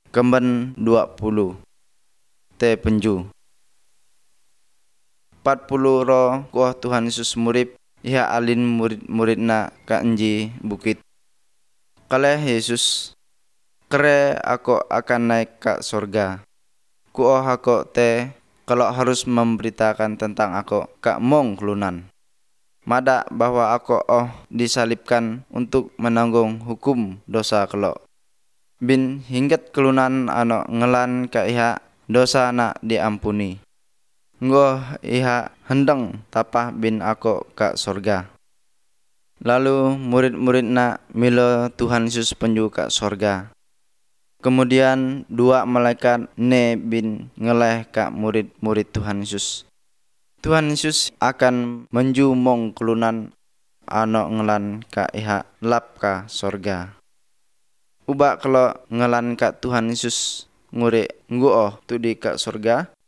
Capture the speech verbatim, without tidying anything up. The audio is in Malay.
Kemben dua puluh. Te penju. Empat puluh roh kuah Tuhan Yesus murip, iha alin murid-muridna ka enji bukit. Kaleh Yesus, kere aku akan naik ke sorga. Kuoh aku te kalau harus memberitakan tentang aku kak mong kelunan. Mada bahwa aku oh disalibkan untuk menanggung hukum dosa kelok. Bin hinggat kelunan ano ngelan ka iha dosa nak diampuni. Ngoh iha hendeng tapah bin aku ka sorga. Lalu murid-murid nak milo Tuhan Yesus penju ka sorga. Kemudian dua malaikat ne bin ngeleh ka murid-murid Tuhan Yesus. Tuhan Yesus akan menju mong kelunan ano ngelan ka iha lap ka sorga. Uba kalau ngelan ka Tuhan Yesus ngure nguoh tu di ka sorga.